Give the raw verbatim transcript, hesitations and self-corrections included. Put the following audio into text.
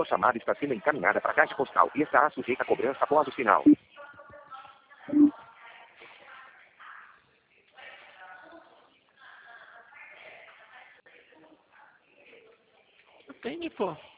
Sua chamada está sendo encaminhada para a caixa postal e estará sujeita a cobrança após o sinal. Atende, pô.